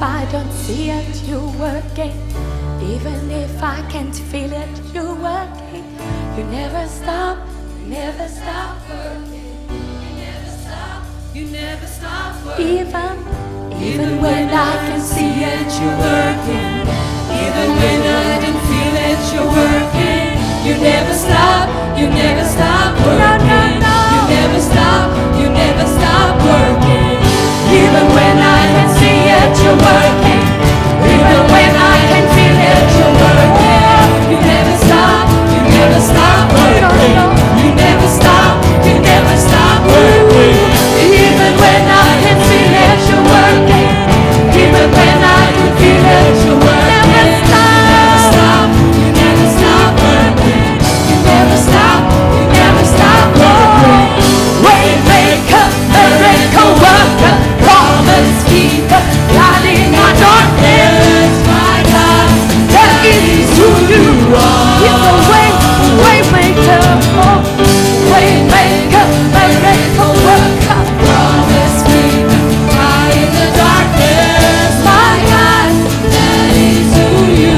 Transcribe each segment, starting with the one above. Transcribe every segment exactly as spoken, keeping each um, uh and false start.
I don't see it, you're working. Even if I can't feel it, you're working. You never stop, you never stop working. You never stop, you never stop working. Even, even when I can see it, you're working. Even when I don't feel it, you're working. You never stop, you never stop working. No, no, no. You never stop, you never stop working. Even when I can see it, you're working. Even when I can feel it, you're working. You never stop, you never stop working. You never stop, you never stop working. Even when I can see it, you're working. Even when I can feel it, you're working. Never stop, you never stop working. You never stop, you never stop working. Waymaker, miracle worker, promise keeper, lighting my darkness, my God, that is who you are. He's a way, waymaker, oh, waymaker, miracle worker, promise keeper, light in the darkness, my God, that is who you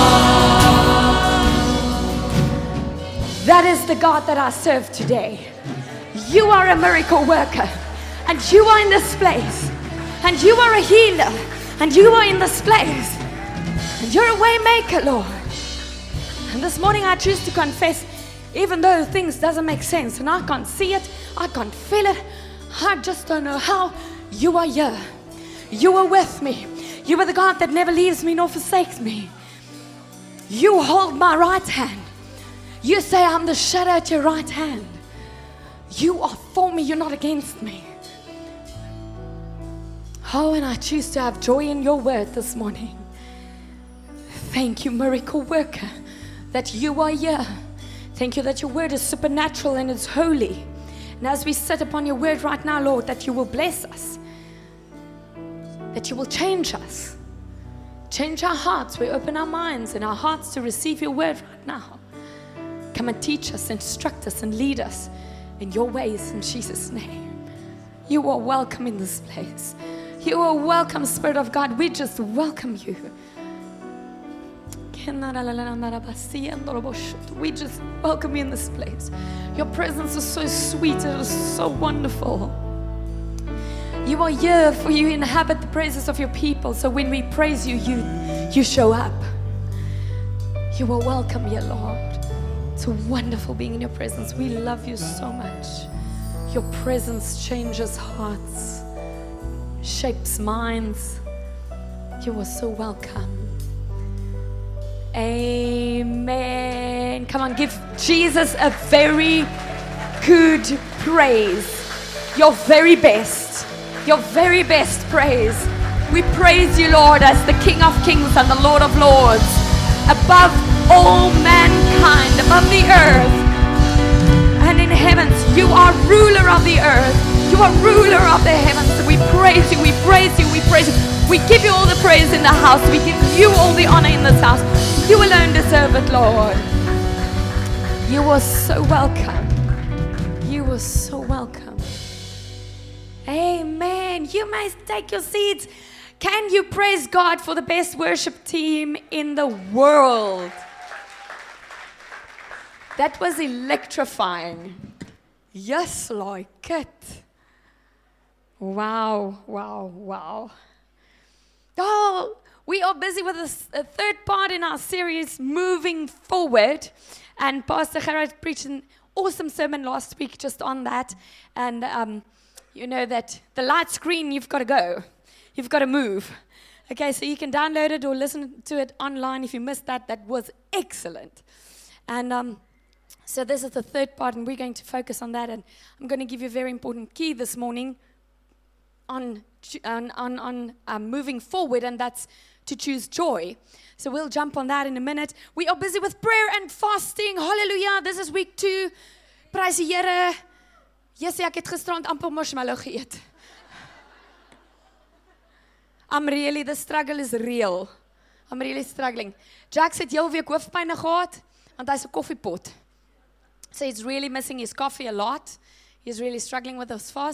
are. That is the God that I serve today. You are a miracle worker, and you are in this place, and you are a healer, and you are in this place, and you're a way maker, Lord. And this morning I choose to confess, even though things doesn't make sense, and I can't see it, I can't feel it, I just don't know how, you are here. You are with me. You are the God that never leaves me nor forsakes me. You hold my right hand. You say I'm the shadow at your right hand. You are for me, you're not against me. Oh, and I choose to have joy in your word this morning. Thank you, miracle worker, that you are here. Thank you that your word is supernatural and it's holy. And as we sit upon your word right now, Lord, that you will bless us, that you will change us, change our hearts. We open our minds and our hearts to receive your word right now. Come and teach us, instruct us, and lead us in your ways in Jesus' name. You are welcome in this place. You are welcome, Spirit of God. We just welcome you. We just welcome you in this place. Your presence is so sweet. It is so wonderful. You are here for you inhabit the praises of your people. So when we praise you, you, you show up. You are welcome here, Lord. It's wonderful being in your presence. We love you so much. Your presence changes hearts, shapes minds. You are so welcome. Amen. Come on, give Jesus a very good praise. Your very best. Your very best praise. We praise you, Lord, as the King of Kings and the Lord of Lords, above all mankind, above the earth and in heavens. You are ruler of the earth. You are ruler of the heavens. We praise you, we praise you, we praise you. We give you all the praise in the house. We give you all the honor in this house. You alone deserve it, Lord. You are so welcome. You are so welcome. Amen. You may take your seats. Can you praise God for the best worship team in the world? That was electrifying. Yes, like it. Wow, wow, wow. Oh, we are busy with a, a third part in our series, Moving Forward. And Pastor Gerard preached an awesome sermon last week just on that. And um, you know that the light screen, you've got to go. You've got to move. Okay, so you can download it or listen to it online. If you missed that, that was excellent. And um, so this is the third part, and we're going to focus on that. And I'm going to give you a very important key this morning on on on, on um, moving forward, and that's to choose joy. So we'll jump on that in a minute. We are busy with prayer and fasting. Hallelujah. This is week two. Prys die Here. Jessie, ek het gisterand amper marshmallow geëet. I'm really, the struggle is real. I'm really struggling. Jax het heel week hoofpyn gehad, want hy's 'n koffiepot. So he's really missing his coffee a lot. He's really struggling with his fast.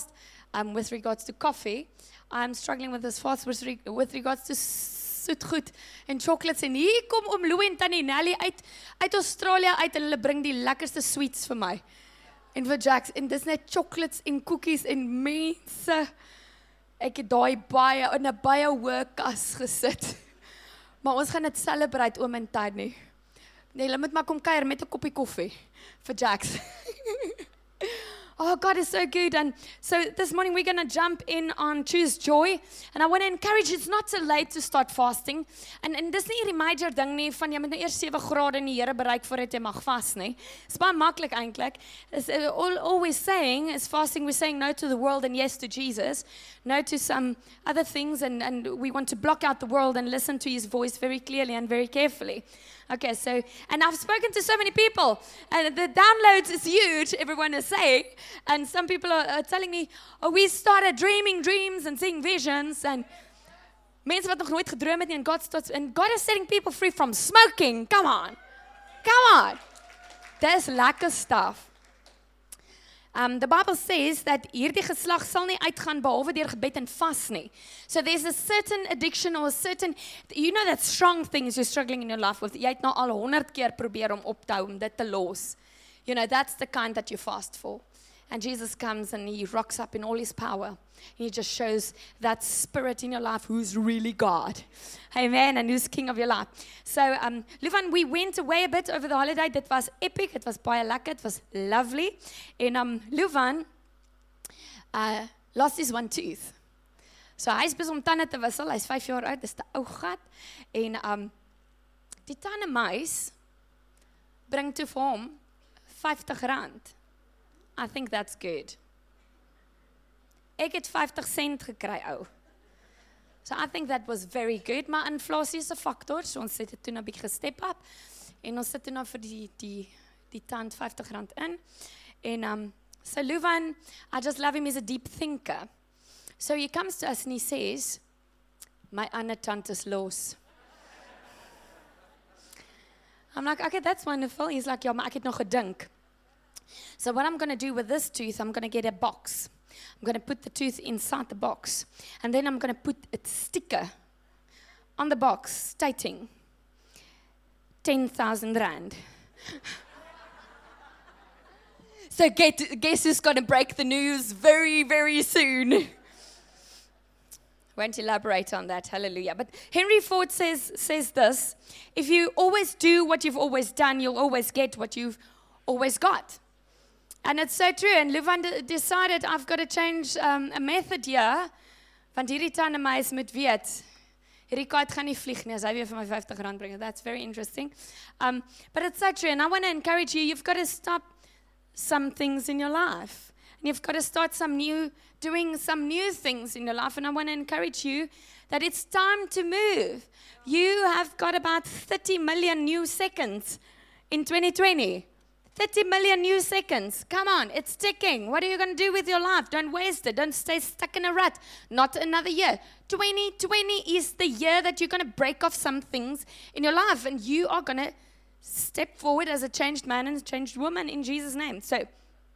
um, with regards to coffee. I'm struggling with this fast with, re- with regards to soetgoed en chocolates. En hier kom oom Louie en Tannie Nelly uit, uit Australië uit en hulle bring die lekkerste sweets vir my. En vir Jax. En dis net chocolates en cookies en mense. Ek het daai baie in 'n baie hoë kas gesit. Maar ons gaan dit celebrate oom en Tannie. Nee, hulle moet maar kom kuier met 'n koppie koffie vir Jax. Oh, God is so good. And so this morning we're going to jump in on Choose Joy. And I want to encourage you, it's not too late to start fasting. And, and dis nie hierdie major ding nie, van jy moet nou eers sewe grade in die Here bereik voordat jy mag vas nie. It's baie maklik eintlik. It's uh, all, all we're saying is fasting, we're saying no to the world and yes to Jesus. No to some other things. And, and we want to block out the world and listen to his voice very clearly and very carefully. Okay, so, and I've spoken to so many people, and the downloads is huge, everyone is saying, and some people are, are telling me, oh, we started dreaming dreams and seeing visions, and mense wat nog nooit gedroom het nie, and God starts, and God is setting people free from smoking, come on, come on, that's lekker stuff. Um, the Bible says that hierdie geslag sal nie uitgaan behalwe deur gebed en vas nie. So there's a certain addiction or a certain, you know that strong things you're struggling in your life with. Jy het nou al honderd keer probeer om op te hou, om dit te los. You know, that's the kind that you fast for. And Jesus comes and he rocks up in all his power. He just shows that spirit in your life who's really God. Amen. And who's king of your life. So, um, Luvan, we went away a bit over the holiday. Dit was epic. It was baie lekker. It was lovely. And um, Luvan uh, lost his one tooth. So, hy is besig om tande te wissel. Hy's vyf jaar oud. Dis te ou gat. En um, die tandemuis bring toe vir hom vyftig rand. I think that's good. Ek het vyftig sent gekry, ou. So I think that was very good, maar inflasie is 'n faktor, so ons het dit toe 'n bietjie gestep up, en ons sit toe nou vir die, die, die tand vyftig rand in, en um, so Luvan, I just love him, he's a deep thinker. So he comes to us and he says, my ander tand is los. I'm like, okay, that's wonderful. He's like, ja, maar ek het nog gedink. So what I'm going to do with this tooth, I'm going to get a box. I'm going to put the tooth inside the box. And then I'm going to put a sticker on the box stating ten thousand rand. So get, guess who's going to break the news very, very soon? Won't elaborate on that, hallelujah. But Henry Ford says, says this, if you always do what you've always done, you'll always get what you've always got. And it's so true. And Luvan de- decided, I've got to change um, a method here. Want hierdie tandemuis moet weet. Hierdie kat gaan nie vlieg nie as hy weer vir my vyftig rand bring. That's very interesting. Um, but it's so true. And I want to encourage you, you've got to stop some things in your life. And you've got to start some new, doing some new things in your life. And I want to encourage you that it's time to move. You have got about thirty million new seconds in twenty twenty. thirty million new seconds. Come on, it's ticking. What are you going to do with your life? Don't waste it. Don't stay stuck in a rut. Not another year. twenty twenty is the year that you're going to break off some things in your life. And you are going to step forward as a changed man and a changed woman in Jesus' name. So,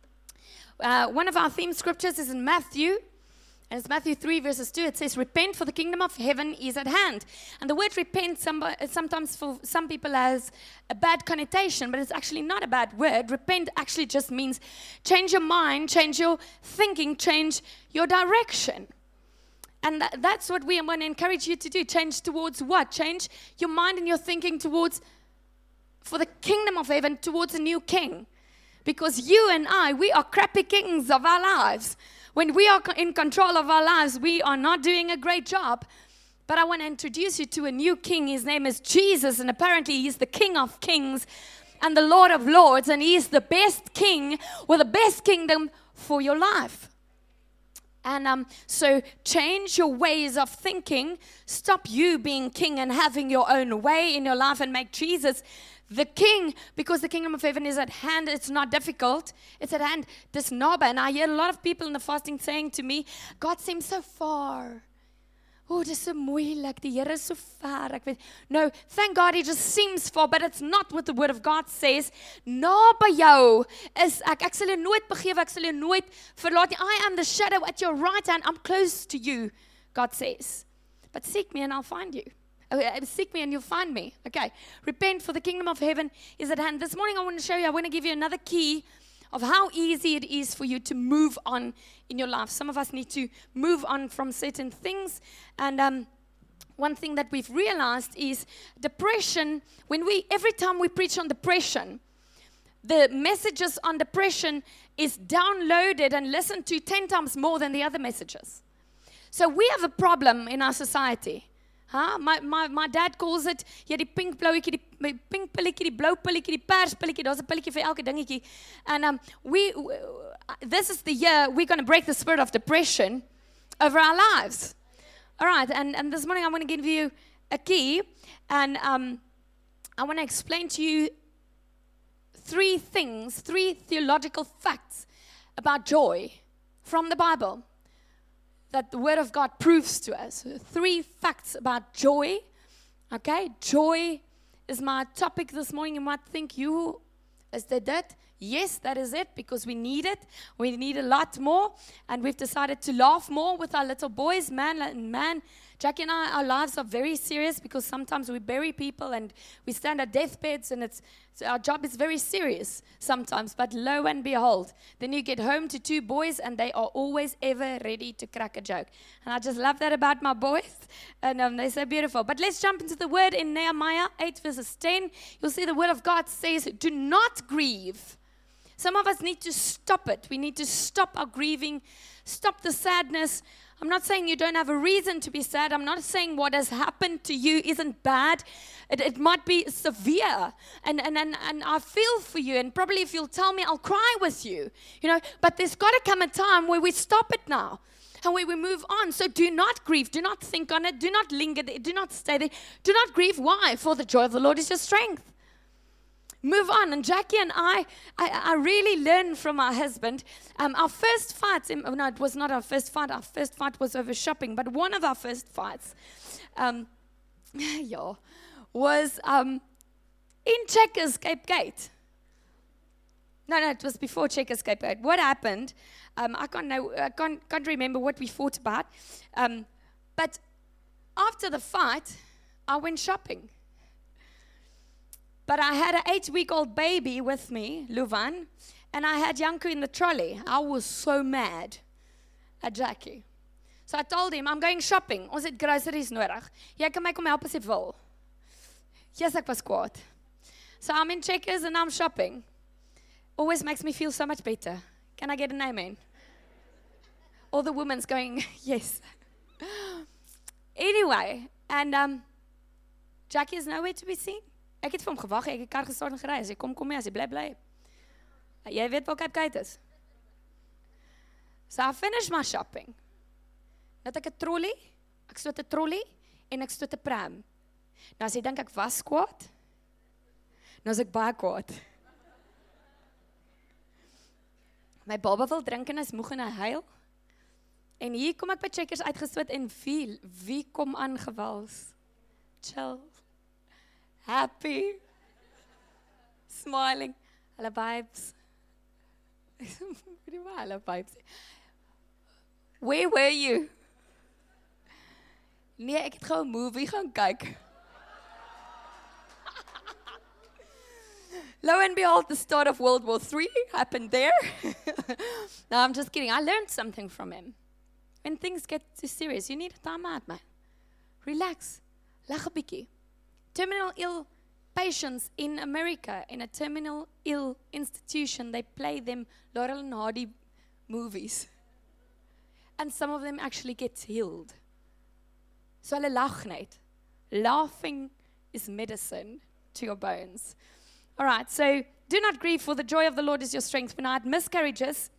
uh, one of our theme scriptures is in Matthew. And it's Matthew three verses two. It says, repent for the kingdom of heaven is at hand. And the word repent sometimes for some people has a bad connotation, but it's actually not a bad word. Repent actually just means change your mind, change your thinking, change your direction. And that, that's what we want to encourage you to do. Change towards what? Change your mind and your thinking towards, for the kingdom of heaven, towards a new king. Because you and I, we are crappy kings of our lives. When we are in control of our lives, we are not doing a great job. But I want to introduce you to a new king. His name is Jesus, and apparently he's the King of Kings and the Lord of Lords, and he is the best king with the best kingdom for your life. And um, so change your ways of thinking. Stop you being king and having your own way in your life and make Jesus the king, because the kingdom of heaven is at hand. It's not difficult. It's at hand. Dis naby. And I hear a lot of people in the fasting saying to me, God seems so far. oh, dis so moeilik, die Here is so ver, ek weet. No, thank God he just seems far, but it's not what the word of God says. Naby jou is ek, ek sal jou nooit begewe, ek sal jou nooit verlaat nie. I am the shadow at your right hand, I'm close to you, God says. But seek me and I'll find you. Okay, seek me and you'll find me. Okay, repent for the kingdom of heaven is at hand. This morning I want to show you, I want to give you another key of how easy it is for you to move on in your life. Some of us need to move on from certain things. And um, one thing that we've realized is depression. When we, every time we preach on depression, the messages on depression is downloaded and listened to ten times more than the other messages. So we have a problem in our society. Huh? My, my, my dad calls it, ja, die pink blauwetjie, die pink pilletjie, die blauw pilletjie, die pers pilletjie, daar's 'n pilletjie vir elke dingetjie. And um, we, we, this is the year we're going to break the spirit of depression over our lives. All right, and, and this morning I want to give you a key, and um, I want to explain to you three things, three theological facts about joy from the Bible that the Word of God proves to us. Three facts about joy. Okay, joy is my topic this morning. You might think, you, is that it? Yes, that is it, because we need it. We need a lot more, and we've decided to laugh more with our little boys. Man, man, Jackie and I, our lives are very serious because sometimes we bury people and we stand at deathbeds, and it's so our job is very serious sometimes. But lo and behold, then you get home to two boys, and they are always ever ready to crack a joke. And I just love that about my boys, and um, they're so beautiful. But let's jump into the word in Nehemiah eight verses ten. You'll see the word of God says, "Do not grieve." Some of us need to stop it. We need to stop our grieving, stop the sadness. I'm not saying you don't have a reason to be sad. I'm not saying what has happened to you isn't bad. It, it might be severe. And, and, and, and I feel for you. And probably if you'll tell me, I'll cry with you. You know, but there's got to come a time where we stop it now. And where we move on. So do not grieve. Do not think on it. Do not linger there. Do not stay there. Do not grieve. Why? For the joy of the Lord is your strength. Move on. And Jackie and I, I, I really learned from my husband. Um, our first fight, in, no, it was not our first fight. Our first fight was over shopping. But one of our first fights, um, yeah, was um, in Checkers Cape Gate. No, no, it was before Checkers Cape Gate. What happened? Um, I can't know. I can't, can't remember what we fought about. Um, but after the fight, I went shopping. But I had an eight-week-old baby with me, Luvan, and I had Janko in the trolley. I was so mad at Jackie. So I told him, I'm going shopping. Ons het groceries nodig. Jy kan my kom help as jy wil. Yes, ek was kwaad. So I'm in Checkers and I'm shopping. Always makes me feel so much better. Can I get an amen? All the women's going, yes. Anyway, and um, Jackie is nowhere to be seen. Ek het vir hom gewag, ek het kar gestart en gery. Hy sê kom kom mee, as jy bly bly. Jy weet waar Cape Gate is. So I finished my shopping. Net ek 'n trolley, ek stoot 'n trolley en ek stoot 'n pram. Nou as jy dink ek was kwaad, nou is ek baie kwaad. My baba wil drink en hy's moeg en hy huil. En hier kom ek by Checkers uitgestoot en wie, wie kom aangewals? Chill. Happy, smiling, hello vibes. Hello vibes. Where were you? Nee, ek het gou 'n movie gaan kyk. Lo and behold, the start of World War Three happened there. No, I'm just kidding. I learned something from him. When things get too serious, you need a time out, man. Relax. Lag 'n bietjie. Terminal ill patients in America, in a terminal ill institution, they play them Laurel and Hardy movies. And some of them actually get healed. So hulle lag net. Laughing is medicine to your bones. All right, so do not grieve, for the joy of the Lord is your strength. When I had miscarriages,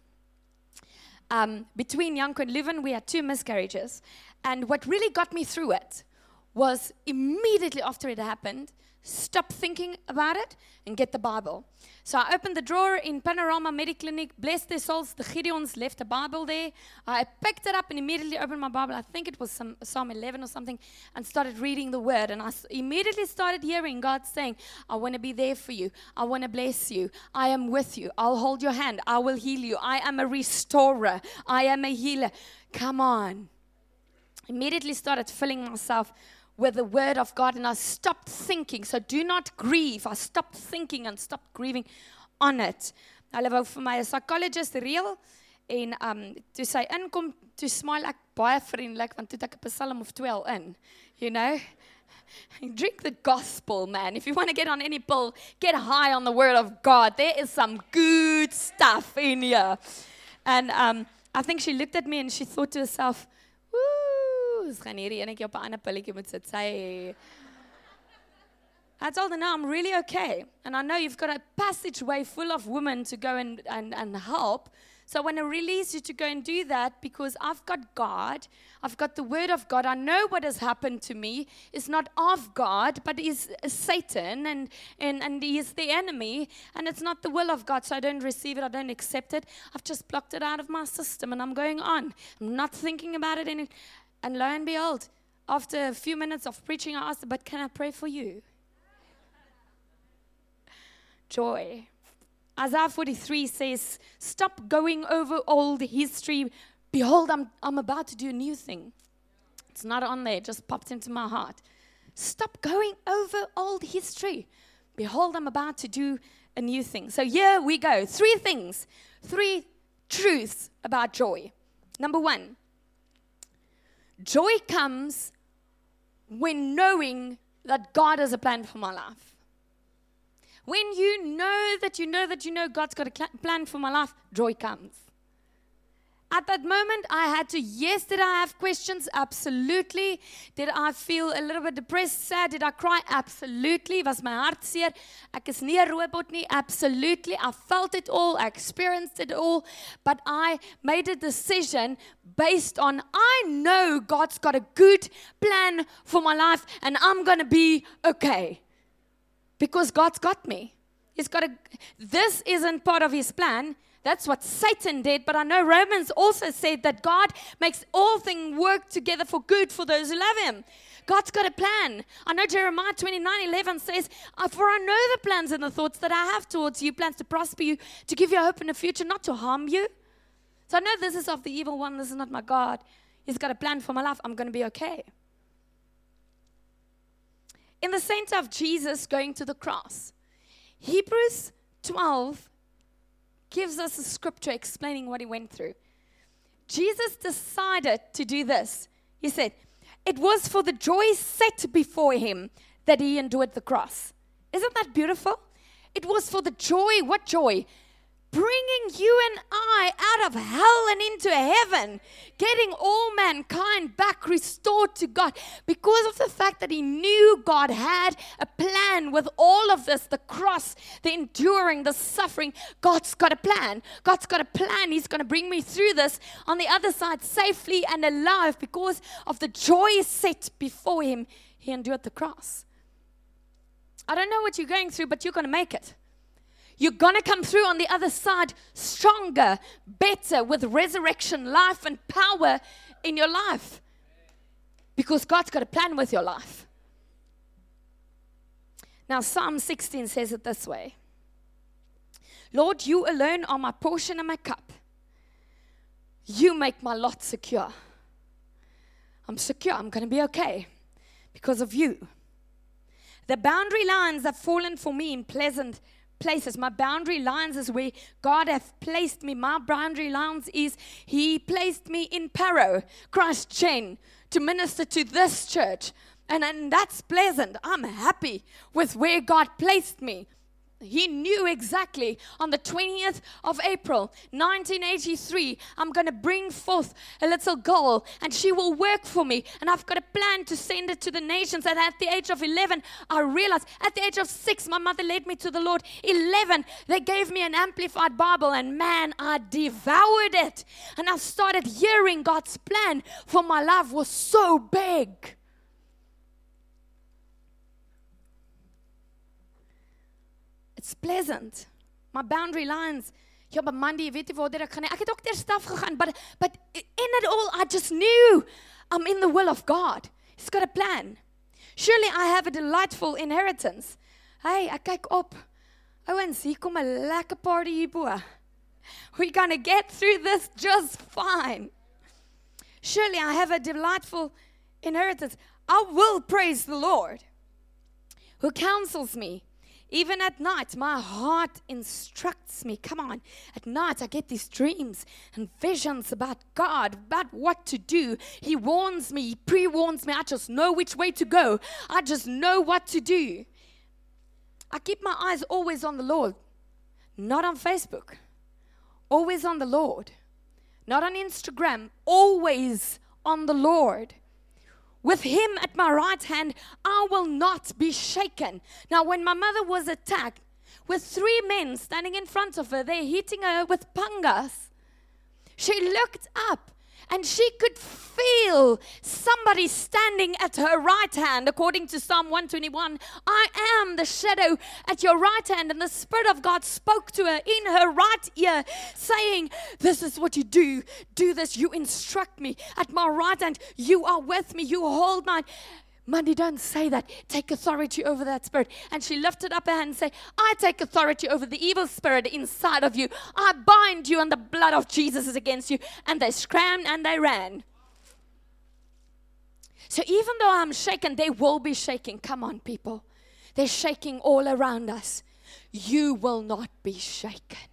um, between Janko and Leuven, we had two miscarriages. And what really got me through it was immediately after it happened, stop thinking about it and get the Bible. So I opened the drawer in Panorama Mediclinic, blessed their souls, the Gideons left a Bible there. I picked it up and immediately opened my Bible. I think it was some Psalm eleven or something, and started reading the word. And I immediately started hearing God saying, I want to be there for you. I want to bless you. I am with you. I'll hold your hand. I will heal you. I am a restorer. I am a healer. Come on. Immediately started filling myself with the word of God, and I stopped thinking. So do not grieve. I stopped thinking and stopped grieving on it. Hulle wou vir my 'n psychologist reël, en um toe sy inkom, toe smile ek baie vriendelik, want toe het ek 'n Psalm of twaalf in, you know. Drink the gospel, man. If you want to get on any pill, get high on the word of God. There is some good stuff in here. And um I think she looked at me and she thought to herself, I told her, no, I'm really okay. And I know you've got a passageway full of women to go and, and, and help. So I want to release you to go and do that, because I've got God. I've got the word of God. I know what has happened to me is not of God, but is Satan, and, and, and he is the enemy. And it's not the will of God, so I don't receive it. I don't accept it. I've just blocked it out of my system, and I'm going on. I'm not thinking about it any. And lo and behold, after a few minutes of preaching, I asked her, but can I pray for you? Joy. Isaiah forty-three says, stop going over old history. Behold, I'm, I'm about to do a new thing. It's not on there. It just popped into my heart. Stop going over old history. Behold, I'm about to do a new thing. So here we go. Three things. Three truths about joy. Number one. Joy comes when knowing that God has a plan for my life. When you know that you know that you know God's got a plan for my life, joy comes. At that moment, I had to, yes, did I have questions? Absolutely. Did I feel a little bit depressed, sad? Did I cry? Absolutely. Was my hart seer? Ek is nie 'n robot nie. Absolutely. I felt it all. I experienced it all. But I made a decision based on, I know God's got a good plan for my life, and I'm going to be okay. Because God's got me. He's got a, this isn't part of his plan. That's what Satan did, but I know Romans also said that God makes all things work together for good for those who love him. God's got a plan. I know Jeremiah twenty-nine eleven says, for I know the plans and the thoughts that I have towards you, plans to prosper you, to give you hope in the future, not to harm you. So I know this is of the evil one, this is not my God. He's got a plan for my life, I'm going to be okay. In the center of Jesus going to the cross, Hebrews twelve gives us a scripture explaining what he went through. Jesus decided to do this. He said, it was for the joy set before him that he endured the cross. Isn't that beautiful? It was for the joy. What joy? Bringing you and I out of hell and into heaven, getting all mankind back restored to God, because of the fact that he knew God had a plan with all of this, the cross, the enduring, the suffering. God's got a plan. God's got a plan. He's going to bring me through this on the other side safely and alive. Because of the joy set before him, he endured the cross. I don't know what you're going through, but you're going to make it. You're going to come through on the other side stronger, better, with resurrection, life, and power in your life. Because God's got a plan with your life. Now, Psalm sixteen says it this way. Lord, you alone are my portion and my cup. You make my lot secure. I'm secure. I'm going to be okay because of you. The boundary lines have fallen for me in pleasant places. My boundary lines is where God hath placed me. My boundary lines is he placed me in Paro, Christchurch, to minister to this church. And, and that's pleasant. I'm happy with where God placed me. He knew exactly on the twentieth of April, nineteen eighty-three, I'm going to bring forth a little girl and she will work for me. And I've got a plan to send it to the nations. And at the age of eleven, I realized, at the age of six, my mother led me to the Lord. eleven, they gave me an amplified Bible, and man, I devoured it. And I started hearing God's plan for my life was so big. It's pleasant. My boundary lines. Ja, but Monday, weet jy waar ek gaan? Ek het ook deur staf gegaan, but but in it all I just knew I'm in the will of God. He's got a plan. Surely I have a delightful inheritance. Hey, ek kyk op. Ouens, hier kom 'n lekker party hierbo. We're going to get through this just fine. Surely I have a delightful inheritance. I will praise the Lord, who counsels me. Even at night, my heart instructs me. Come on. At night, I get these dreams and visions about God, about what to do. He warns me, He pre-warns me. I just know which way to go. I just know what to do. I keep my eyes always on the Lord, not on Facebook. Always on the Lord. Not on Instagram. Always on the Lord. With Him at my right hand, I will not be shaken. Now, when my mother was attacked, with three men standing in front of her, they're hitting her with pangas, she looked up and she could feel somebody standing at her right hand, according to Psalm one twenty-one. I am the shadow at your right hand. And the Spirit of God spoke to her in her right ear, saying, this is what you do. Do this. You instruct me. At my right hand, you are with me. You hold my... Monday, don't say that. Take authority over that spirit. And she lifted up her hand and said, I take authority over the evil spirit inside of you. I bind you, and the blood of Jesus is against you. And they scrambled and they ran. So even though I'm shaken, they will be shaking. Come on, people. They're shaking all around us. You will not be shaken.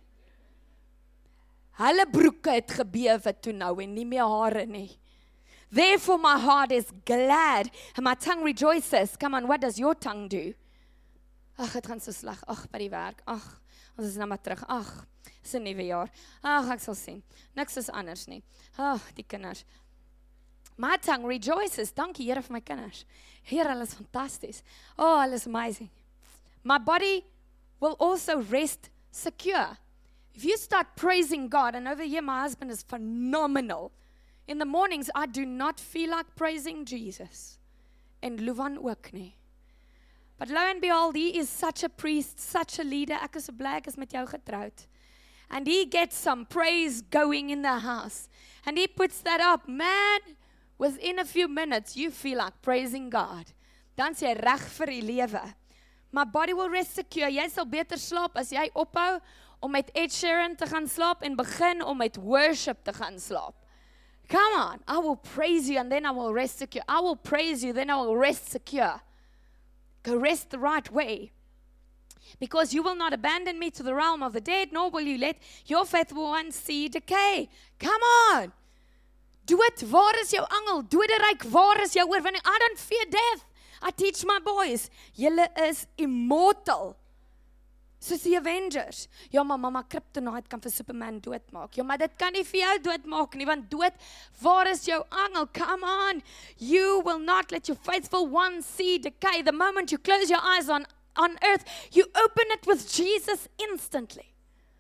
Hulle broeke het gebewe toe nou en nie meer hare nie. Therefore my heart is glad and my tongue rejoices. Come on, what does your tongue do? Ag, het gaan so sleg. Ag, by die werk. Ag, ons is nou maar terug. Ag, is 'n nuwe jaar. Ag, ek sal sien. Niks is anders nie. Ag, die kinders. My tongue rejoices. Dankie Here vir my kinders. Here, hulle is fantasties. Oh, hulle is amazing. My body will also rest secure. If you start praising God, and over here my husband is phenomenal. In the mornings, I do not feel like praising Jesus. En Luvan ook nie. But lo and behold, he is such a priest, such a leader. Ek is so bly ek is met jou getroud. And he gets some praise going in the house. And he puts that up. Man, within a few minutes, you feel like praising God. Dan sê jy reg vir die lewe. My body will rest secure. Jy sal beter slaap as jy ophou om met Ed Sheeran te gaan slaap en begin om met worship te gaan slaap. Come on, I will praise you and then I will rest secure. I will praise you, then I will rest secure. Go rest the right way. Because you will not abandon me to the realm of the dead, nor will you let your faithful ones see decay. Come on. Do it. Waar is jou angel? Doderyk, waar is jou oorwinning? I don't fear death. I teach my boys. Julle is immortal. Soos die Avengers. Ja, maar mama, kryptonite kan vir Superman doodmaak. Ja, maar dit kan nie vir jou doodmaak nie, want dood, waar is jou angel? Come on. You will not let your faithful ones see decay. The moment you close your eyes on, on earth, you open it with Jesus instantly.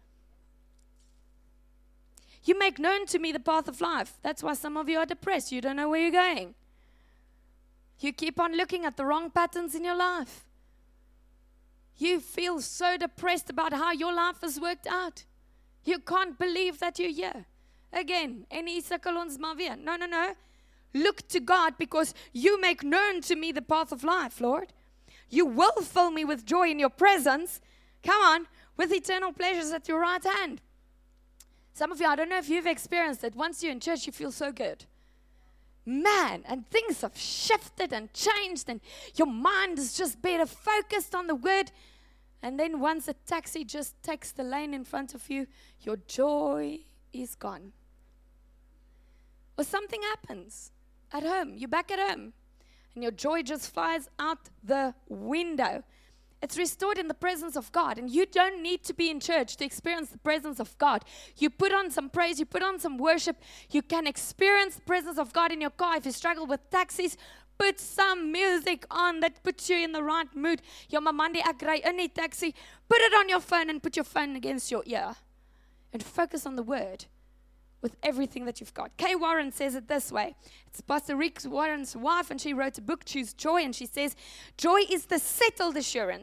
You make known to me the path of life. That's why some of you are depressed. You don't know where you're going. You keep on looking at the wrong patterns in your life. You feel so depressed about how your life has worked out. You can't believe that you're here. Again, any sukkel ons maar weer. No, no, no. Look to God because you make known to me the path of life, Lord. You will fill me with joy in your presence. Come on, with eternal pleasures at your right hand. Some of you, I don't know if you've experienced it. Once you're in church, you feel so good. Man, and things have shifted and changed, and your mind is just better focused on the word. And then once a taxi just takes the lane in front of you, your joy is gone. Or something happens at home. You're back at home, and your joy just flies out the window. It's restored in the presence of God, and you don't need to be in church to experience the presence of God. You put on some praise, you put on some worship, you can experience the presence of God in your car. If you struggle with taxis, put some music on that puts you in the right mood. Ja, maar Monday, ek ry in die taxi. Put it on your phone and put your phone against your ear. And focus on the word with everything that you've got. Kay Warren says it this way. It's Pastor Rick Warren's wife, and she wrote a book, Choose Joy, and she says, joy is the settled assurance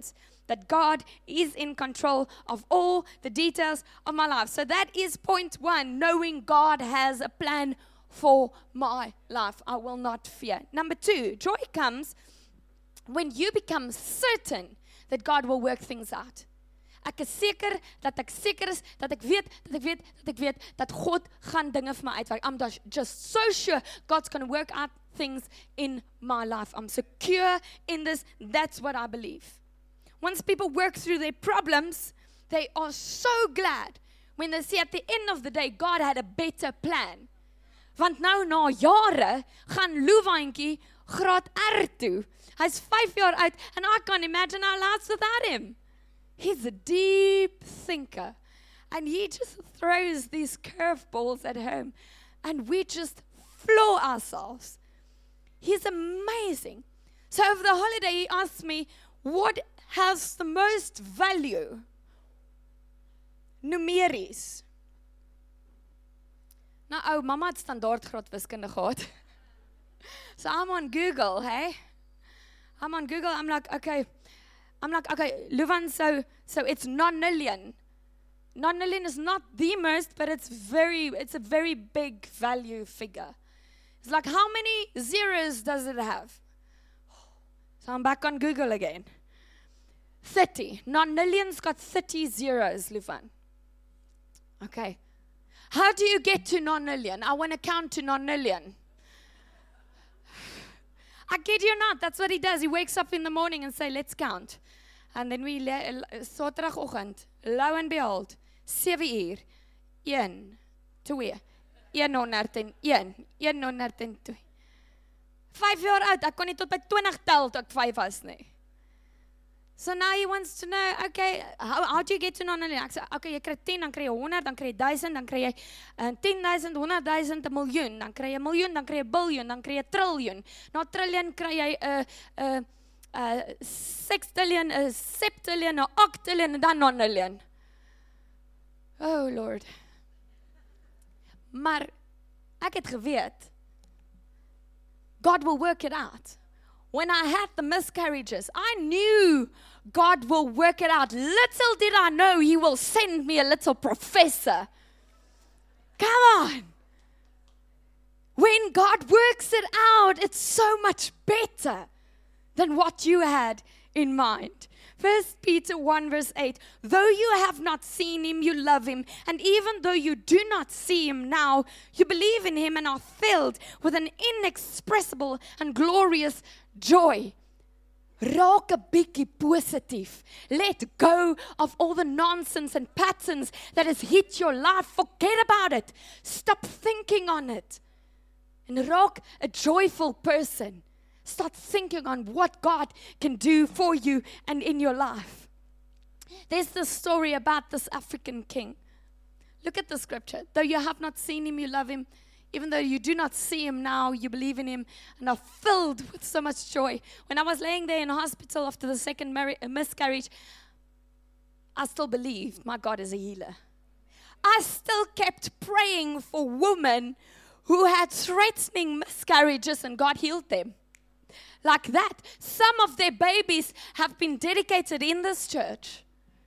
that God is in control of all the details of my life. So that is point one, knowing God has a plan for my life. I will not fear. Number two, joy comes when you become certain that God will work things out. Ek is seker dat ek seker is dat ek weet dat ek weet dat ek weet dat God gaan dinge vir my uitwerk. I'm just so sure God's going to work out things in my life. I'm secure in this. That's what I believe. Once people work through their problems, they are so glad when they see at the end of the day God had a better plan. Want nou na jare gaan Louwantjie graad R toe. Hy's five jaar oud and I can't imagine our lives without him. He's a deep thinker and he just throws these curveballs at home and we just floor ourselves. He's amazing. So over the holiday he asked me, what has the most value? Numeries. Nou ou, mamma het standaard graad wiskunde gehad. So I'm on Google, hey? I'm on Google, I'm like, okay, I'm like, okay, Luvan, so so it's nonillion. Nonillion is not the most, but it's very, it's a very big value figure. It's like, how many zeros does it have? So I'm back on Google again. thirty. Nonillion's got thirty zeros, Luvan. Okay. How do you get to nonillion? I want to count to nonillion. I kid you not, that's what he does. He wakes up in the morning and say, let's count. And then we, Saterdagoggend, lo and behold, sewe uur, een, twee, honderd en een, honderd en twee. Vijf jaar oud, ek kon nie tot by twintig tel tot ek vyf was nie. So now he wants to know, okay, how, how do you get to nonillion? Ek sê, okay, jy kry ten, dan kry jy honderd, dan kry jy duisend, dan kry jy uh, ten duisend, honderd duisend, een miljoen, dan kry jy miljoen, dan kry jy biljoen, dan kry jy triljoen. Na triljoen kry jy een uh, uh, uh, sextillion, een septillion, een octillion, en dan nonillion. Oh Lord. Maar ek het geweet, God will work it out. When I had the miscarriages, I knew God will work it out. Little did I know He will send me a little professor. Come on. When God works it out, it's so much better than what you had in mind. First Peter one verse eight, though you have not seen Him, you love Him. And even though you do not see Him now, you believe in Him and are filled with an inexpressible and glorious joy. Raak 'n bietjie positief. Let go of all the nonsense and patterns that has hit your life. Forget about it. Stop thinking on it. And raak a joyful person. Start thinking on what God can do for you and in your life. There's this story about this African king. Look at the scripture. Though you have not seen Him, you love Him. Even though you do not see Him now, you believe in Him and are filled with so much joy. When I was laying there in hospital after the second mar- miscarriage, I still believed my God is a healer. I still kept praying for women who had threatening miscarriages and God healed them. Like that. Some of their babies have been dedicated in this church.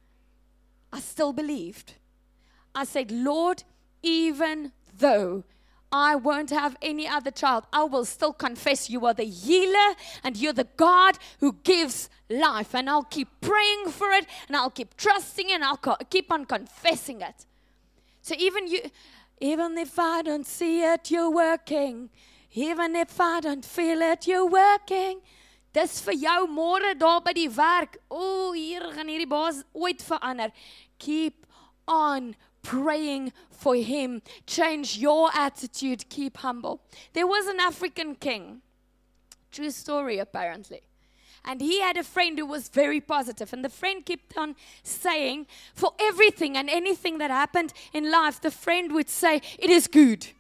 I still believed. I said, Lord, even though I won't have any other child, I will still confess you are the healer and you're the God who gives life. And I'll keep praying for it and I'll keep trusting and I'll co- keep on confessing it. So even you, even if I don't see it, you're working. Even if I don't feel it, you're working. Dis vir jou môre daar by die werk. O, hier gaan hierdie baas ooit verander. Keep on praying for Him. Change your attitude. Keep humble. There was an African king. True story, apparently. And he had a friend who was very positive. And the friend kept on saying, for everything and anything that happened in life, the friend would say, it is good.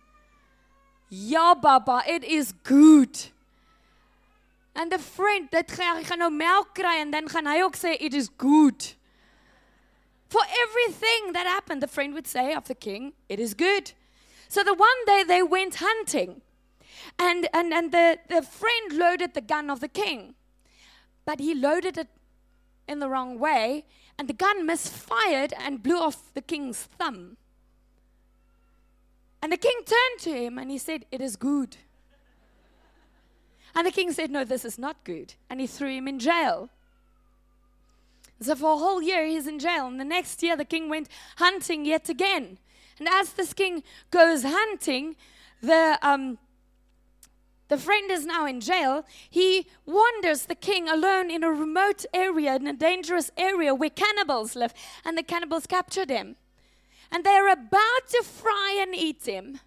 Ja, Baba, it is good. And the friend, dat hy gaan nou melk kry en dan gaan hy ook sê, it is good. For everything that happened, the friend would say of the king, it is good. So the one day they went hunting. And, and, and the, the friend loaded the gun of the king. But he loaded it in the wrong way, and the gun misfired and blew off the king's thumb. And the king turned to him and he said, "It is good." And the king said, "No, this is not good." And he threw him in jail. So for a whole year he's in jail. And the next year the king went hunting yet again. And as this king goes hunting, the um, the friend is now in jail. He wanders the king alone in a remote area, in a dangerous area where cannibals live. And the cannibals captured him. And they're about to fry and eat him.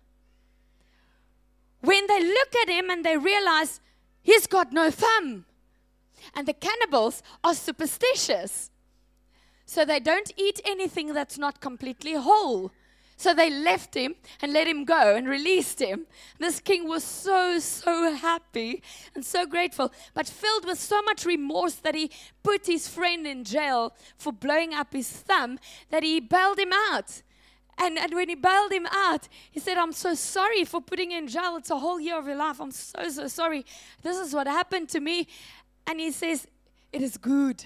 When they look at him and they realize he's got no thumb. And the cannibals are superstitious. So they don't eat anything that's not completely whole. So they left him and let him go and released him. This king was so, so happy and so grateful, but filled with so much remorse that he put his friend in jail for blowing up his thumb that he bailed him out. And, and when he bailed him out, he said, "I'm so sorry for putting you in jail. It's a whole year of your life. I'm so, so sorry. This is what happened to me." And he says, "It is good."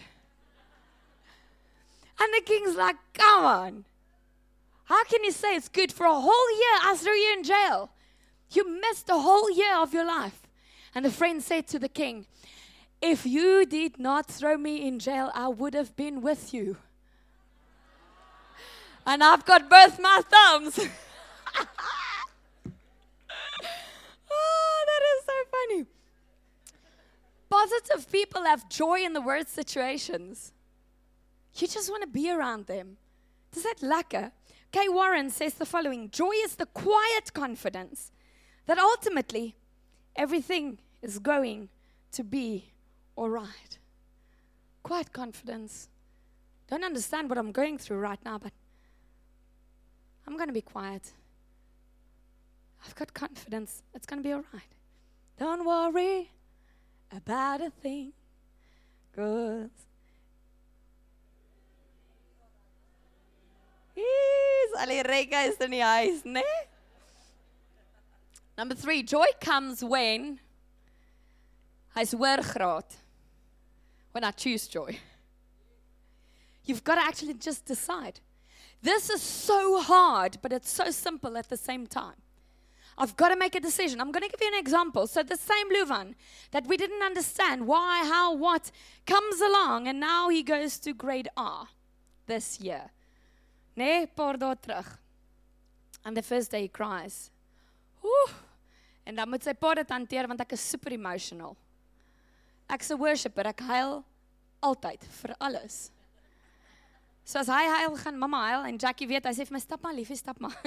And the king's like, "Come on. How can you say it's good? For a whole year, I threw you in jail. You missed a whole year of your life." And the friend said to the king, "If you did not throw me in jail, I would have been with you. And I've got both my thumbs." Oh, that is so funny. Positive people have joy in the worst situations. You just want to be around them. Is that lekker? Kay Warren says the following: "Joy is the quiet confidence that ultimately everything is going to be all right." Quiet confidence. Don't understand what I'm going through right now, but I'm going to be quiet. I've got confidence. It's going to be all right. Don't worry about a thing, 'cause al die reka is in die huis, né? Number three, joy comes when hy's hoër graad. When I choose joy. You've got to actually just decide. This is so hard, but it's so simple at the same time. I've got to make a decision. I'm going to give you an example. So the same Luvan that we didn't understand why, how, what, comes along, and now he goes to grade R this year. Nee, paar dae terug. And the first day he cries. Oeh. En dan moet sy pa dit hanteer, want ek is super emotional. Ek's 'n worshipper, ek huil altyd vir alles. So as hy huil, gaan mamma huil, en Jackie weet, hy sê vir my, "Stap maar liefie, stap maar."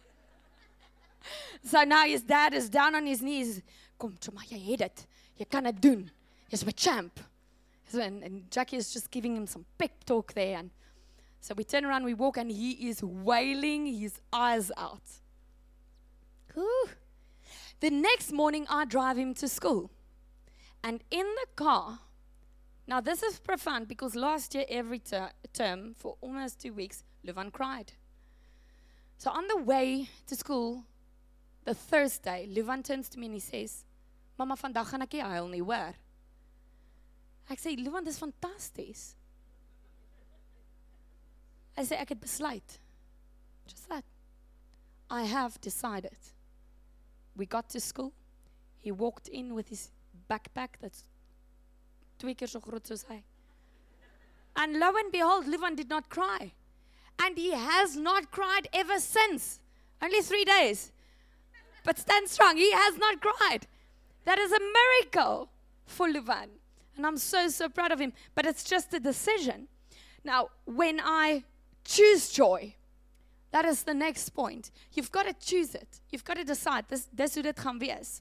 So now his dad is down on his knees. "Kom, Choma, jy het dit. Jy kan dit doen. Jy's my champ." So, and, and Jackie is just giving him some pep talk there, and so we turn around, we walk, and he is wailing his eyes out. Whew. The next morning, I drive him to school. And in the car, now this is profound, because last year, every ter- term, for almost two weeks, Luvan cried. So on the way to school, the Thursday, Luvan turns to me and he says, "Mama, vandag gaan ek nie huil nie, hoor." Ek sê, "Luvan, dis fantasties." I say, "Ek het besluit." Just that. I have decided. We got to school. He walked in with his backpack that's twee keer so groot soos hy. And lo and behold, Luvan did not cry. And he has not cried ever since. Only three days. But stand strong. He has not cried. That is a miracle for Luvan. And I'm so, so proud of him. But it's just a decision. Now, when I choose joy, that is the next point. You've got to choose it. You've got to decide. Dis, dis hoe dit gaan wees.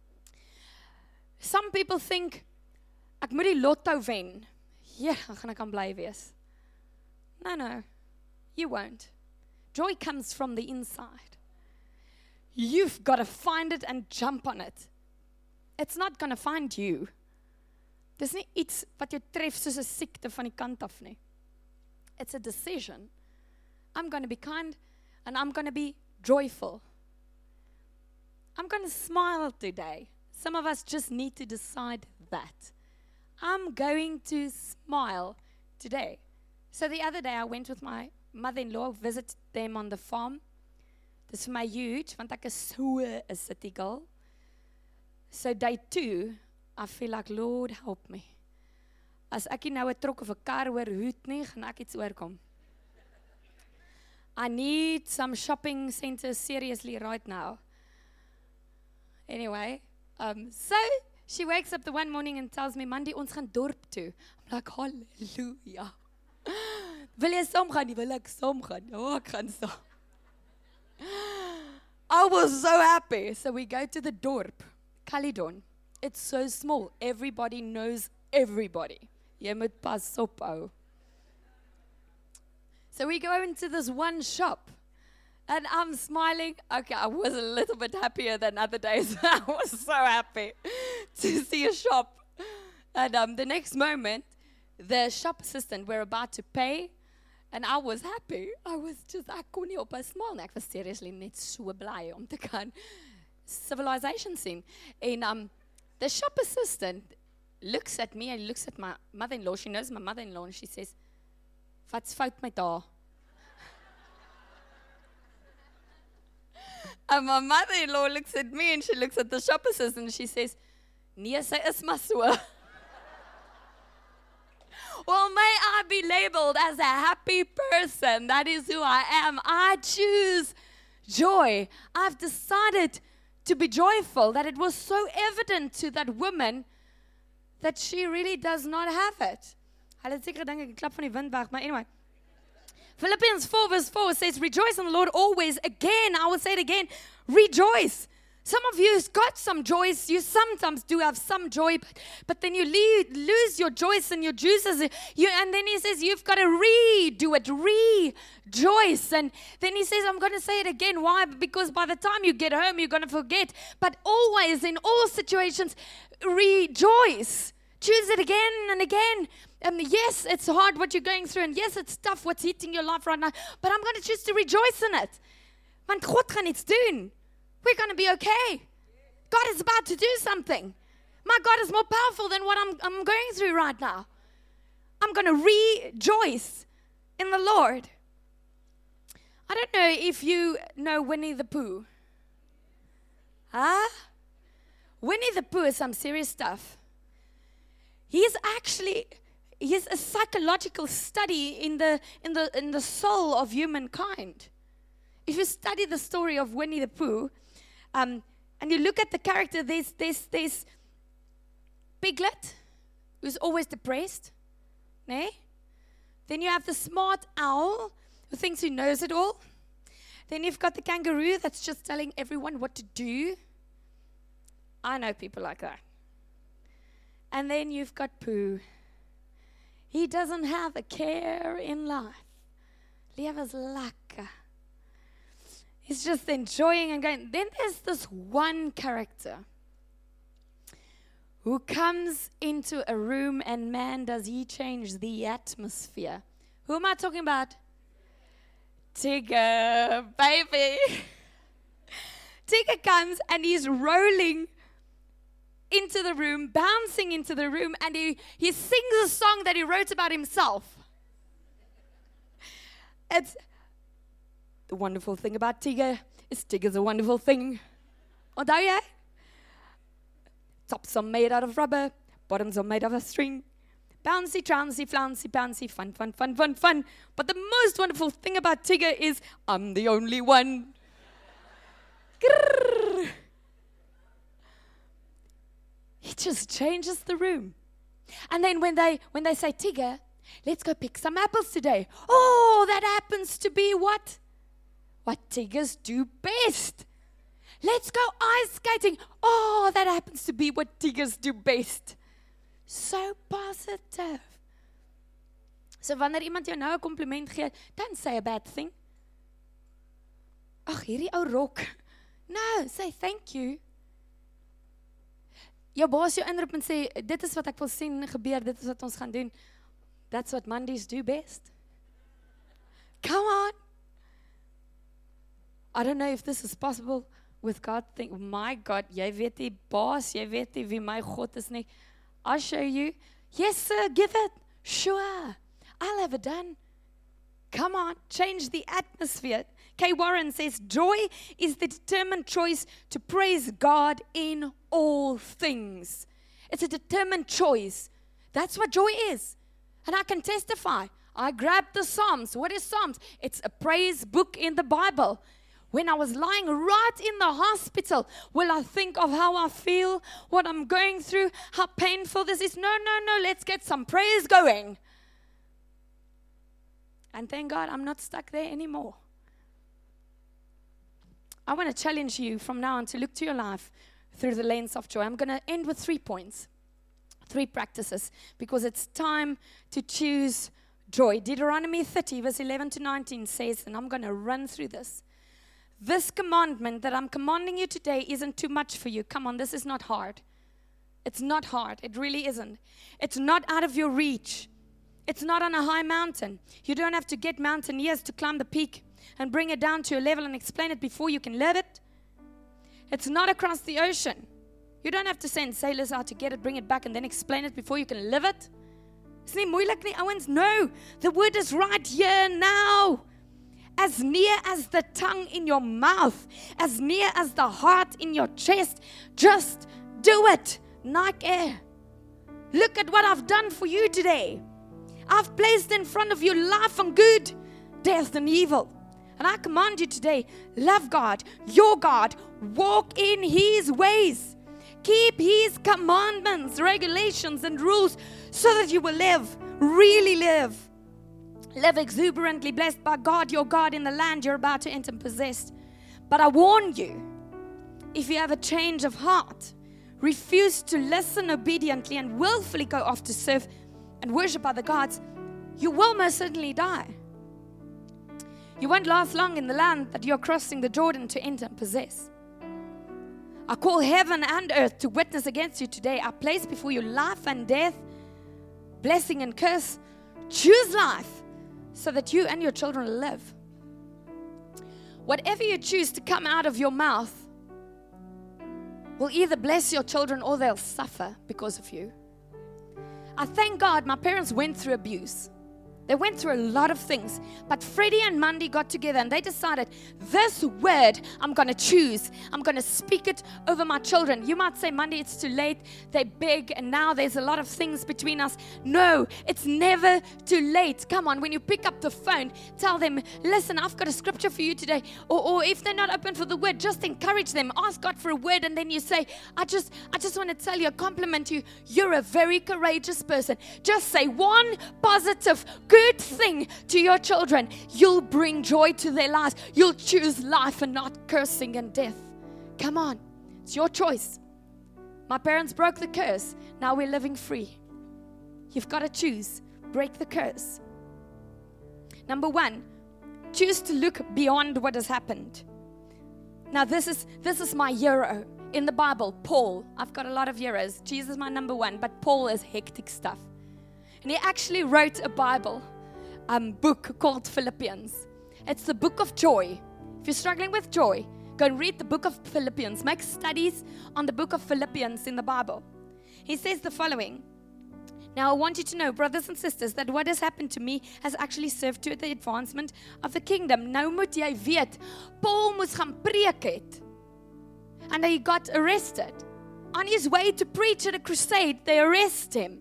Some people think, ek moet die lotto wen. Ja, dan gaan ek aan bly wees. No, no. You won't. Joy comes from the inside. You've got to find it and jump on it. It's not going to find you. Dis nie iets wat jou tref soos 'n siekte van die kant af nie. It's a decision. I'm going to be kind and I'm going to be joyful. I'm going to smile today. Some of us just need to decide that. I'm going to smile today. So the other day I went with my mother-in-law, visit them on the farm. Dis vir my huge, want ek is so 'n city girl. So day two, I feel like, Lord, help me. As ek nie nou 'n trok of 'n kar oor hoed nie, gaan ek iets oorkom. I need some shopping centers seriously right now. Anyway, um, so she wakes up the one morning and tells me, Mandy, ons gaan dorp toe. I'm like, hallelujah. Wil jy saam gaan? Wil ek saam gaan? Oh, ek gaan saam. I was so happy. So we go to the dorp, Caledon. It's so small. Everybody knows everybody. Jy moet pas op hou. So we go into this one shop. And I'm smiling. Okay, I was a little bit happier than other days. I was so happy to see a shop. And um, the next moment, the shop assistant, we're about to pay. And I was happy. I was just, ek kon nie op 'n smile nie. Ek was seriously net so bly om te kan civilization sien. And um, the shop assistant looks at me and looks at my mother-in-law. She knows my mother-in-law and she says, "Wat's fout met haar?" And my mother-in-law looks at me and she looks at the shop assistant and she says, "Nee, sy is maar so." Well, may I be labeled as a happy person. That is who I am. I choose joy. I've decided to be joyful, that it was so evident to that woman that she really does not have it. Hulle het seker gedink ek klap van die wind weg, maar anyway. Philippians four verse four says, rejoice in the Lord always. Again, I will say it again, rejoice. Some of you have got some joys. You sometimes do have some joy, but, but then you leave, lose your joys and your juices. You, and then he says, you've got to redo it, rejoice. And then he says, I'm going to say it again. Why? Because by the time you get home, you're going to forget. But always, in all situations, rejoice. Choose it again and again. Um, yes, it's hard what you're going through. And yes, it's tough what's hitting your life right now. But I'm going to choose to rejoice in it. Want God gaan iets doen. We're going to be okay. God is about to do something. My God is more powerful than what I'm, I'm going through right now. I'm going to rejoice in the Lord. I don't know if you know Winnie the Pooh. Huh? Winnie the Pooh is some serious stuff. He's actually, he's a psychological study in the, in the, in the soul of humankind. If you study the story of Winnie the Pooh, um, and you look at the character, there's, there's, there's Piglet, who's always depressed. Nee? Then you have the smart owl, who thinks he knows it all. Then you've got the kangaroo that's just telling everyone what to do. I know people like that. And then you've got Pooh. He doesn't have a care in life. Lewen's lekker. He's just enjoying and going. Then there's this one character who comes into a room and man, does he change the atmosphere. Who am I talking about? Tigger, baby. Tigger comes and he's rolling into the room, bouncing into the room, and he, he sings a song that he wrote about himself. It's the wonderful thing about Tigger is Tigger's a wonderful thing. Onthou jy? Tops are made out of rubber, bottoms are made of a string. Bouncy, trouncy, flouncy, bouncy, fun, fun, fun, fun, fun. But the most wonderful thing about Tigger is I'm the only one. Grrr. He just changes the room. And then when they when they say, Tigger, let's go pick some apples today. Oh, that happens to be what? What Tiggers do best. Let's go ice skating. Oh, that happens to be what Tiggers do best. So positive. So wanneer iemand jou nou 'n compliment gee, don't say a bad thing. Ag, hierdie ou rok. No, say thank you. Jou baas jou inroep en sê, dit is wat ek wil sien gebeur, dit is wat ons gaan doen. That's what Mondays do best. Come on. I don't know if this is possible with God. Think, my God, jy weet die baas, jy weet die wie my God is nie. I'll show you. Yes, sir, give it. Sure. I'll have it done. Come on, change the atmosphere. Kay Warren says, joy is the determined choice to praise God in all things. It's a determined choice. That's what joy is. And I can testify. I grabbed the Psalms. What is Psalms? It's a praise book in the Bible. When I was lying right in the hospital, will I think of how I feel, what I'm going through, how painful this is? No, no, no. Let's get some praise going. And thank God I'm not stuck there anymore. I want to challenge you from now on to look to your life through the lens of joy. I'm going to end with three points, three practices, because it's time to choose joy. Deuteronomy thirty, verse eleven to nineteen says, and I'm going to run through this. This commandment that I'm commanding you today isn't too much for you. Come on, this is not hard. It's not hard. It really isn't. It's not out of your reach. It's not on a high mountain. You don't have to get mountaineers to climb the peak and bring it down to a level and explain it before you can live it. It's not across the ocean. You don't have to send sailors out to get it, bring it back, and then explain it before you can live it. It's nie moeilik nie, ouens. No, the word is right here now. As near as the tongue in your mouth, as near as the heart in your chest, just do it. Nike Air. Look at what I've done for you today. I've placed in front of you life and good, death and evil. And I command you today, love God, your God, walk in His ways. Keep His commandments, regulations, and rules so that you will live, really live. Live exuberantly blessed by God, your God, in the land you're about to enter and possess. But I warn you, if you have a change of heart, refuse to listen obediently and willfully go off to serve and worship other gods, you will most certainly die. You won't last long in the land that you're crossing the Jordan to enter and possess. I call heaven and earth to witness against you today. I place before you life and death, blessing and curse. Choose life so that you and your children live. Whatever you choose to come out of your mouth will either bless your children or they'll suffer because of you. I thank God my parents went through abuse. They went through a lot of things. But Freddie and Mandy got together and they decided, this word I'm going to choose. I'm going to speak it over my children. You might say, Mandy, it's too late. They're big and now there's a lot of things between us. No, it's never too late. Come on, when you pick up the phone, tell them, listen, I've got a scripture for you today. Or, or if they're not open for the word, just encourage them. Ask God for a word and then you say, I just, I just want to tell you, compliment you. You're a very courageous person. Just say one positive, good Good thing to your children. You'll bring joy to their lives. You'll choose life and not cursing and death. Come on, it's your choice. My parents broke the curse. Now we're living free. You've got to choose. Break the curse. Number one, choose to look beyond what has happened. Now this is this is my hero in the Bible, Paul. I've got a lot of heroes. Jesus is my number one, but Paul is hectic stuff. And he actually wrote a Bible um, book called Philippians. It's the book of joy. If you're struggling with joy, go and read the book of Philippians. Make studies on the book of Philippians in the Bible. He says the following. Now I want you to know, brothers and sisters, that what has happened to me has actually served to the advancement of the kingdom. Nou moet jy weet, Paul moes gaan preek het. And he got arrested. On his way to preach at a crusade, they arrest him.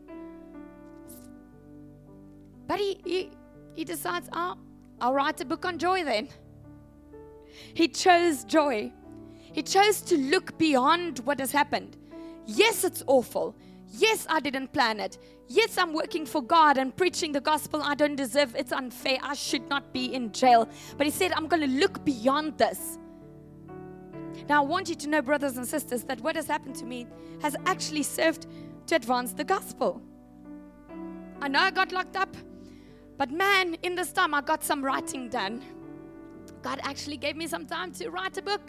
But he, he, he decides, oh, I'll write a book on joy then. He chose joy. He chose to look beyond what has happened. Yes, it's awful. Yes, I didn't plan it. Yes, I'm working for God and preaching the gospel I don't deserve. It's unfair. I should not be in jail. But he said, I'm going to look beyond this. Now, I want you to know, brothers and sisters, that what has happened to me has actually served to advance the gospel. I know I got locked up. But man, in this time, I got some writing done. God actually gave me some time to write a book.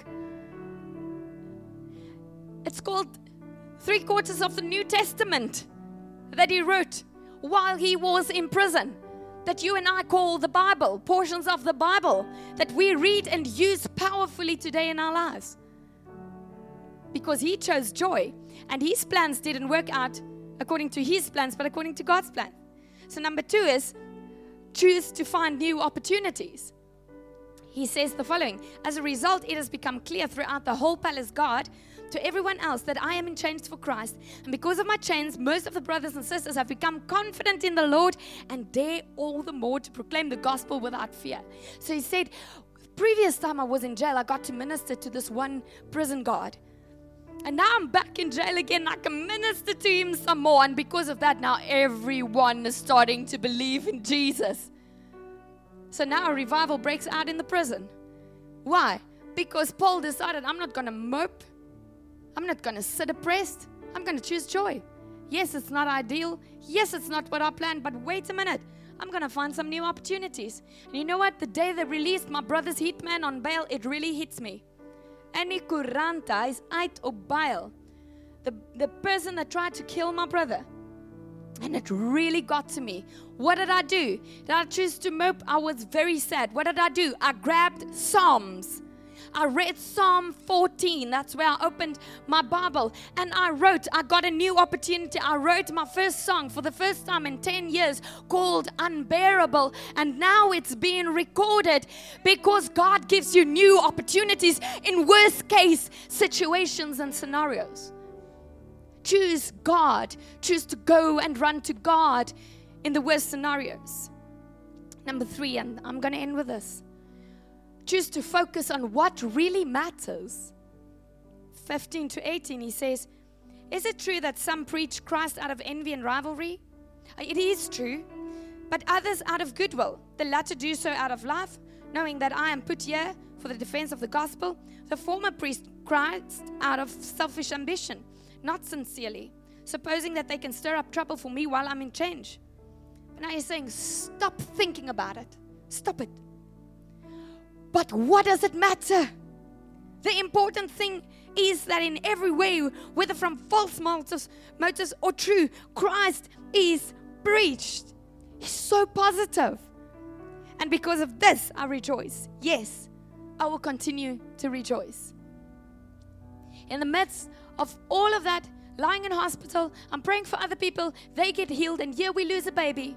It's called Three Quarters of the New Testament that he wrote while he was in prison. That you and I call the Bible, portions of the Bible that we read and use powerfully today in our lives. Because he chose joy and his plans didn't work out according to his plans, but according to God's plan. So number two is, choose to find new opportunities. He says the following: as a result, it has become clear throughout the whole palace guard to everyone else that I am in chains for Christ. And because of my chains, most of the brothers and sisters have become confident in the Lord and dare all the more to proclaim the gospel without fear. So he said, previous time I was in jail, I got to minister to this one prison guard. And now I'm back in jail again. I can minister to him some more. And because of that, now everyone is starting to believe in Jesus. So now a revival breaks out in the prison. Why? Because Paul decided, I'm not going to mope. I'm not going to sit oppressed. I'm going to choose joy. Yes, it's not ideal. Yes, it's not what I planned. But wait a minute. I'm going to find some new opportunities. And you know what? The day they released my brother's hitman on bail, it really hits me. Annie Kuranta is uit op bail. The, the person that tried to kill my brother. And it really got to me. What did I do? Did I choose to mope? I was very sad. What did I do? I grabbed Psalms. I read Psalm fourteen. That's where I opened my Bible. And I wrote, I got a new opportunity. I wrote my first song for the first time in ten years called Unbearable. And now it's being recorded because God gives you new opportunities in worst case situations and scenarios. Choose God. Choose to go and run to God in the worst scenarios. Number three, and I'm going to end with this. Choose to focus on what really matters. fifteen to eighteen, he says, is it true that some preach Christ out of envy and rivalry? It is true, but others out of goodwill. The latter do so out of love, knowing that I am put here for the defense of the gospel. The former preach Christ out of selfish ambition, not sincerely, supposing that they can stir up trouble for me while I'm in change. But now he's saying, stop thinking about it. Stop it. But what does it matter? The important thing is that in every way, whether from false motives, motives or true, Christ is preached. He's so positive. And because of this, I rejoice. Yes, I will continue to rejoice. In the midst of all of that, lying in hospital, I'm praying for other people, they get healed, and here we lose a baby.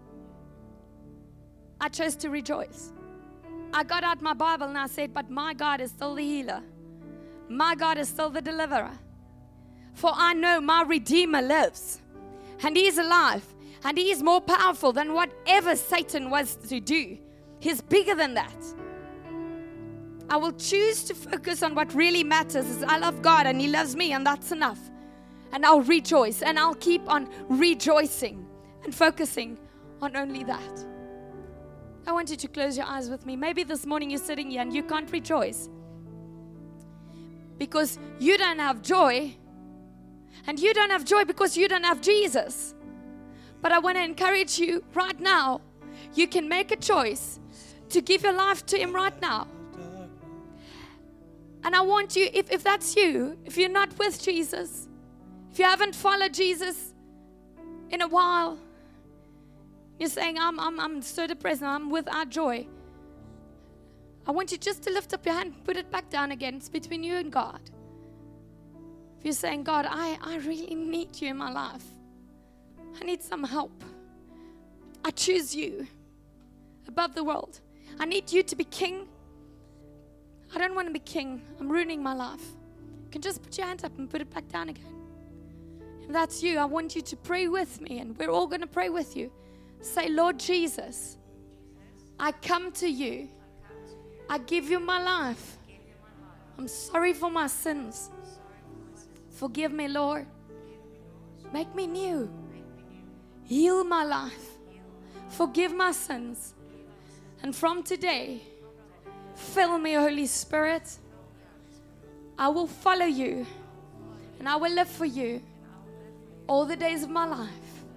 I chose to rejoice. I got out my Bible and I said, but my God is still the healer. My God is still the deliverer. For I know my Redeemer lives. And He is alive. And He is more powerful than whatever Satan was to do. He's bigger than that. I will choose to focus on what really matters. Is I love God and He loves me, and that's enough. And I'll rejoice, and I'll keep on rejoicing and focusing on only that. I want you to close your eyes with me. Maybe this morning you're sitting here and you can't rejoice because you don't have joy, and you don't have joy because you don't have Jesus. But I want to encourage you right now. You can make a choice to give your life to Him right now. And I want you, if, if that's you, if you're not with Jesus, if you haven't followed Jesus in a while, you're saying, I'm, I'm, I'm so depressed, I'm without joy. I want you just to lift up your hand, put it back down again. It's between you and God. If you're saying, God, I, I really need you in my life. I need some help. I choose you above the world. I need you to be king. I don't want to be king. I'm ruining my life. You can just put your hand up and put it back down again. If that's you, I want you to pray with me, and we're all going to pray with you. Say, Lord Jesus, I come to you. I give you my life. I'm sorry for my sins. Forgive me, Lord. Make me new. Heal my life. Forgive my sins. And from today, fill me, Holy Spirit. I will follow you, and I will live for you all the days of my life.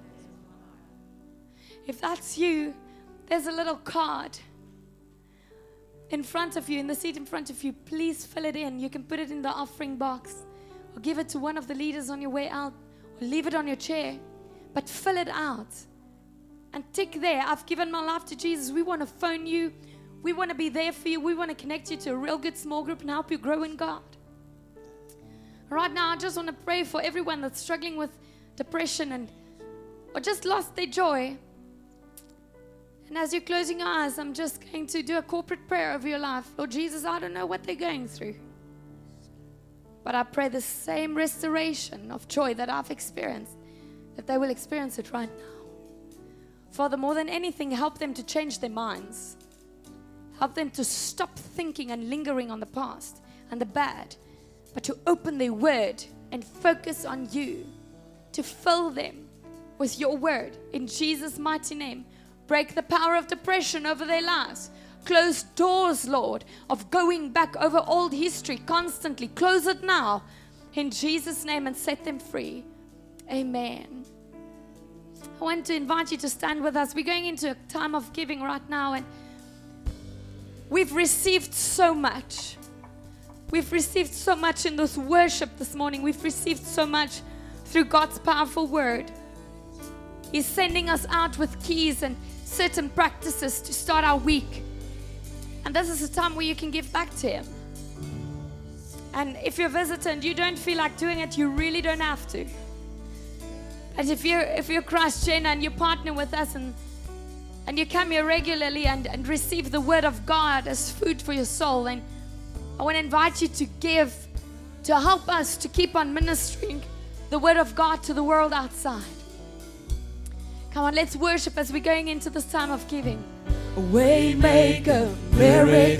If that's you, there's a little card in front of you, in the seat in front of you. Please fill it in. You can put it in the offering box, or give it to one of the leaders on your way out, or leave it on your chair. But fill it out and tick there, I've given my life to Jesus. We want to phone you. We want to be there for you. We want to connect you to a real good small group and help you grow in God. Right now, I just want to pray for everyone that's struggling with depression and or just lost their joy. And as you're closing your eyes, I'm just going to do a corporate prayer over your life. Lord Jesus, I don't know what they're going through, but I pray the same restoration of joy that I've experienced, that they will experience it right now. Father, more than anything, help them to change their minds. Help them to stop thinking and lingering on the past and the bad, but to open their word and focus on you, to fill them with your word. In Jesus' mighty name, break the power of depression over their lives. Close doors, Lord, of going back over old history constantly. Close it now in Jesus' name and set them free. Amen. I want to invite you to stand with us. We're going into a time of giving right now, and we've received so much. We've received so much in this worship this morning. We've received so much through God's powerful word. He's sending us out with keys and certain practices to start our week. And this is a time where you can give back to Him. And if you're a visitor and you don't feel like doing it, you really don't have to. And if you're if you're Christ Jenna and you partner with us and and you come here regularly and, and receive the word of God as food for your soul, then I want to invite you to give, to help us to keep on ministering the word of God to the world outside. Come on, let's worship as we're going into this time of giving. Waymaker, miracle